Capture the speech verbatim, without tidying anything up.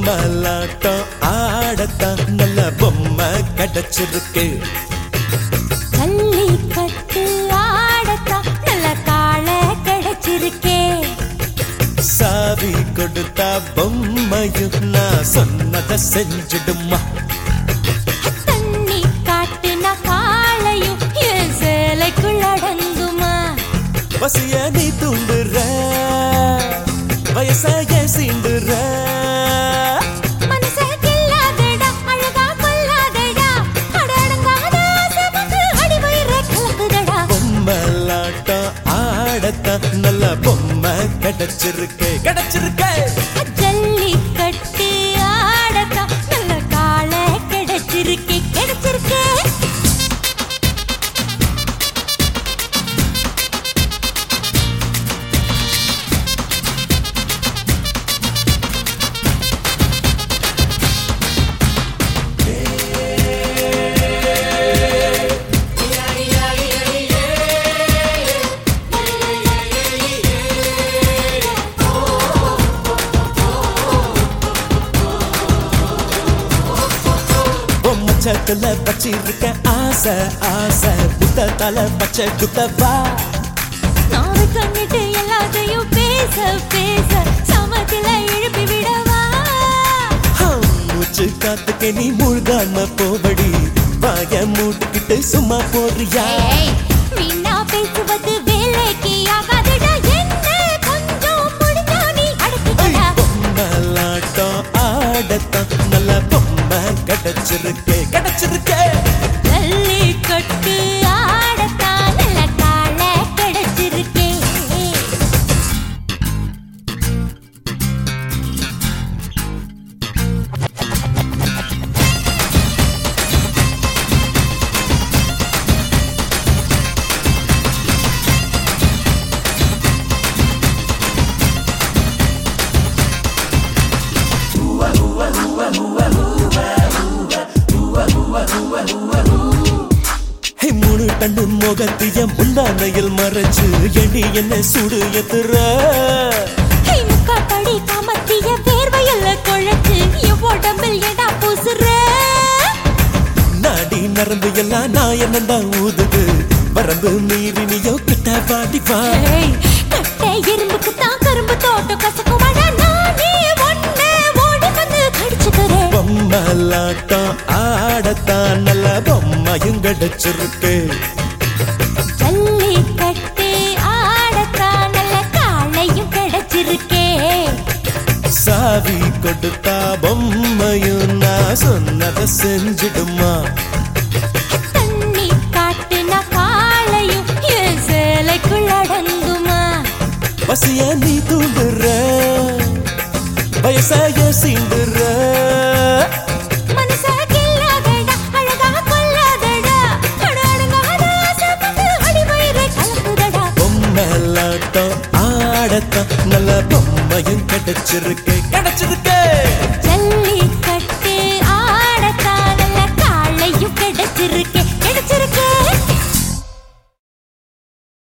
பொம்மலாட்டம் ஆடத்தான் நல்ல பொம்மை கிடைச்சிருக்கு. ஜல்லிக்கட்டு ஆடத்தான் நல்ல காளை கிடைச்சிருக்கே. சாவி கொடுத்தா பொம்மையும் நான் சொன்னதை செஞ்சிடுமா. தண்ணி காட்டுனா காளையும் என் சேலைக்குள் அடங்குமா. பசிய நீ தூண்டுற வயசாய சீண்டுற மனசே கில்லாதடா அழகா கொல்லாதடா அடடங்காத ஆசைக்கு அடிவயிற கலக்குதடா. பொம்மலாட்டம் ஆடத்தான் நல்ல பொம்மை கிடைச்சிருக்கு கிடைச்சிருக்கு. ஜல்லிக்கட்டு ஆடத்தான் நல்ல காளை கிடைச்சிருக்கே கிடைச்சிருக்கே. சத்துல பச்சிருக்க ஆசை ஆசை புத்தத்தால பச்சை குத்தவா. நாவை கண்ணிட்டு எல்லாத்தையும் பேச பேச சமத்துல எழுப்பி விடவா. மூச்சு காத்துக்கு நீ மூழ்காம போவடி வாய மூட்டுக்கிட்டு சும்மா போறியா. மீனா பேசுவது வேலைக்கு ஆகாதுடா என்ன கொஞ்சம் முடிஞ்சா நீ அடக்கிடா. பொம்மலாட்டம் ஆடத்தான் நல்ல பொம்மை கிடைச்சிருக்கு கிடைச்சிருக்கு. ஜல்லிக்கட்டு ஆடத்தான் நல்ல காளை கிடைச்சிருக்கே. மூணு டன்னு முகத்திய முந்தானையில் மறைச்சு எண்ணி என்ன சுடு எத்துற. முக்காப்படி காமத்திய வேர்வையில குழைச்சு என் உடம்பில் எடா பூசுற. நாடி நரம்பு எல்லாம் நான் என்னதான் ஊதுது வரம்பு மீறி நீயோ கிட்ட பாடிப்பா. கட்டை எறும்புக்கு தான் கரும்பு தோட்டம் கசக்குவாடா நானே ஒன்ன ஓடி வந்து கடிச்சுக்கிறேன். பொம்மலாட்டம் ஆடத்தான் நல்ல பொம்மையும் கிடைச்சிருக்கு. ஜல்லிக்கட்டு ஆடத்தான் நல்ல காளையும் கிடைச்சிருக்கே. சாவி கொடுத்தா பொம்மையும் நான் சொன்னதை செஞ்சிடுமா. தண்ணி காட்டுனா காளையும் என் சேலைக்குள் அடங்குமா. பசிய நீ தூண்டுற வயசாய சீண்டுற மனசே கில்லாதடா அழகா கொல்லாதடா அடடங்காத ஆசைக்கு அடிவயிற கலக்குதடா. பொம்மலாட்டம் ஆடத்தான் நல்ல பொம்மையும் கிடைச்சிருக்கு கிடைச்சிருக்கு.